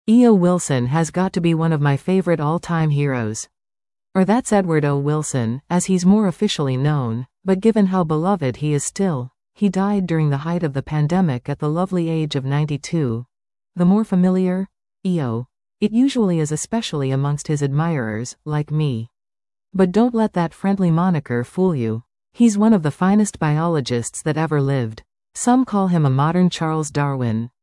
E.O. Wilson has got to be one of my favorite all-time heroes. Or that's Edward O. Wilson, as he's more officially known, but given how beloved he is still, he died during the height of the pandemic at the lovely age of 92. The more familiar, E.O. It usually is, especially amongst his admirers, like me. But don't let that friendly moniker fool you. He's one of the finest biologists that ever lived. Some call him a modern Charles Darwin.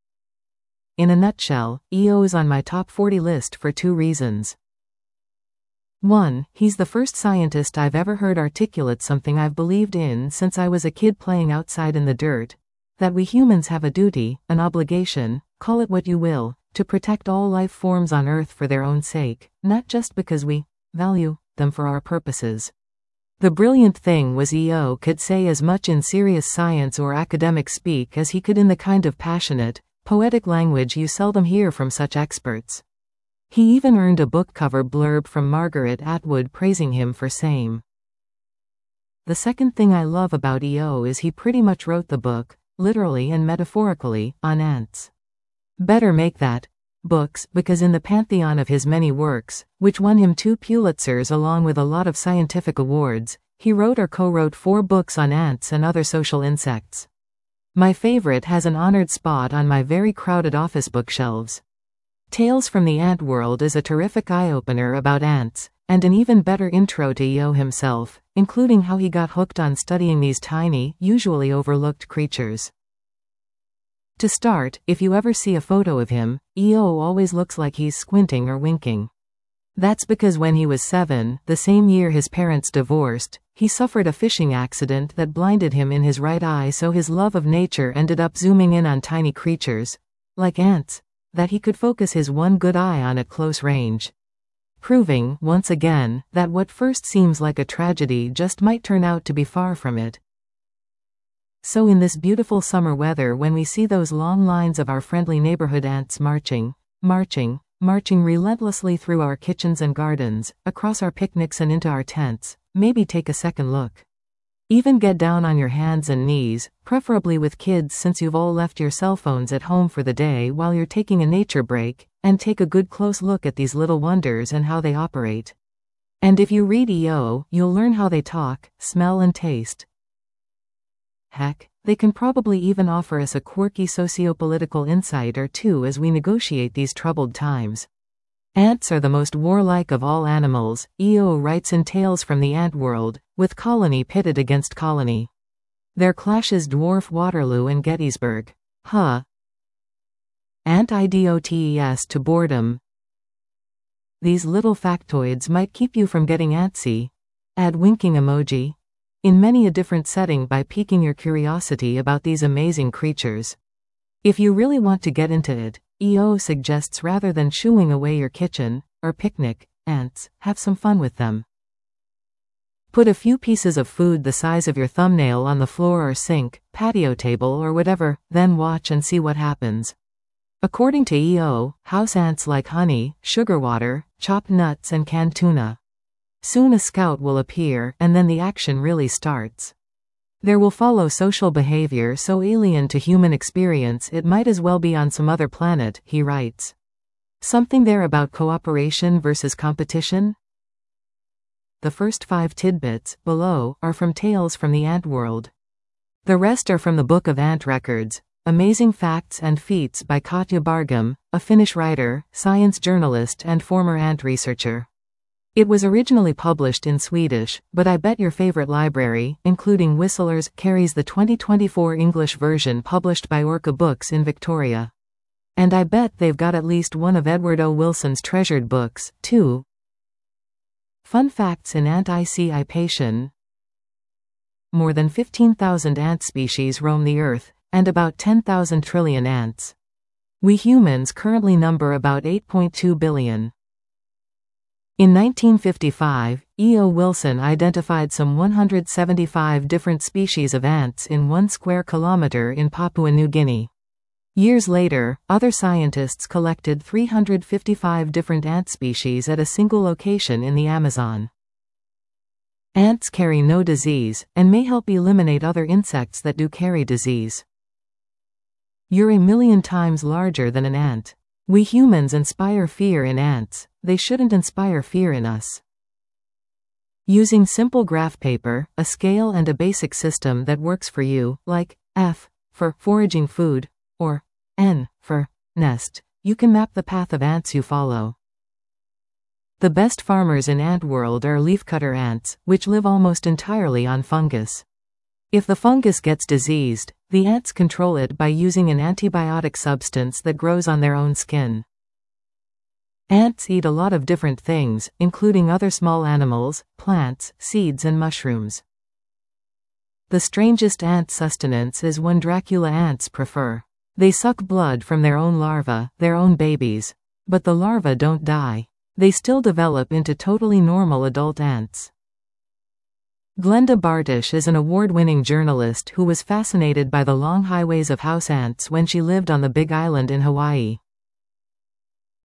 In a nutshell, E.O. is on my top 40 list for 2 reasons. 1. He's the first scientist I've ever heard articulate something I've believed in since I was a kid playing outside in the dirt. That we humans have a duty, an obligation, call it what you will, to protect all life forms on Earth for their own sake, not just because we value them for our purposes. The brilliant thing was E.O. could say as much in serious science or academic speak as he could in the kind of passionate, poetic language you seldom hear from such experts. He even earned a book cover blurb from Margaret Atwood praising him for same. The second thing I love about E.O. is he pretty much wrote the book, literally and metaphorically, on ants. Better make that books, because in the pantheon of his many works, which won him 2 Pulitzers along with a lot of scientific awards, he wrote or co-wrote 4 books on ants and other social insects. My favorite has an honored spot on my very crowded office bookshelves. Tales from the Ant World is a terrific eye-opener about ants, and an even better intro to E.O. himself, including how he got hooked on studying these tiny, usually overlooked creatures. To start, if you ever see a photo of him, E.O. always looks like he's squinting or winking. That's because when he was 7, the same year his parents divorced, he suffered a fishing accident that blinded him in his right eye, so his love of nature ended up zooming in on tiny creatures, like ants, that he could focus his one good eye on at close range. Proving, once again, that what first seems like a tragedy just might turn out to be far from it. So in this beautiful summer weather, when we see those long lines of our friendly neighborhood ants marching relentlessly through our kitchens and gardens, across our picnics and into our tents, maybe take a second look. Even get down on your hands and knees, preferably with kids since you've all left your cell phones at home for the day while you're taking a nature break, and take a good close look at these little wonders and how they operate. And if you read E.O., you'll learn how they talk, smell and taste. Heck, they can probably even offer us a quirky socio-political insight or 2 as we negotiate these troubled times. Ants are the most warlike of all animals, E.O. writes in Tales from the Ant World, with colony pitted against colony. Their clashes dwarf Waterloo and Gettysburg. Ant idotes to boredom. These little factoids might keep you from getting antsy. Add winking emoji. In many a different setting by piquing your curiosity about these amazing creatures. If you really want to get into it, E.O. suggests rather than shooing away your kitchen, or picnic, ants, have some fun with them. Put a few pieces of food the size of your thumbnail on the floor or sink, patio table or whatever, then watch and see what happens. According to E.O., house ants like honey, sugar water, chopped nuts and canned tuna. Soon a scout will appear, and then the action really starts. There will follow social behavior so alien to human experience it might as well be on some other planet, he writes. Something there about cooperation versus competition? The first 5 tidbits, below, are from Tales from the Ant World. The rest are from the Book of Ant Records, Amazing Facts and Feats by Katja Bargum, a Finnish writer, science journalist and former ant researcher. It was originally published in Swedish, but I bet your favorite library, including Whistler's, carries the 2024 English version published by Orca Books in Victoria. And I bet they've got at least one of Edward O. Wilson's treasured books, too. Fun facts in anticipation. More than 15,000 ant species roam the Earth, and about 10,000 trillion ants. We humans currently number about 8.2 billion. In 1955, E.O. Wilson identified some 175 different species of ants in 1 square kilometer in Papua New Guinea. Years later, other scientists collected 355 different ant species at a single location in the Amazon. Ants carry no disease, and may help eliminate other insects that do carry disease. You're a million times larger than an ant. We humans inspire fear in ants, they shouldn't inspire fear in us. Using simple graph paper, a scale and a basic system that works for you, like F for foraging food, or N for nest, you can map the path of ants you follow. The best farmers in ant world are leafcutter ants, which live almost entirely on fungus. If the fungus gets diseased, the ants control it by using an antibiotic substance that grows on their own skin. Ants eat a lot of different things, including other small animals, plants, seeds and mushrooms. The strangest ant sustenance is one Dracula ants prefer. They suck blood from their own larvae, their own babies. But the larvae don't die. They still develop into totally normal adult ants. Glenda Bartish is an award-winning journalist who was fascinated by the long highways of house ants when she lived on the Big Island in Hawaii.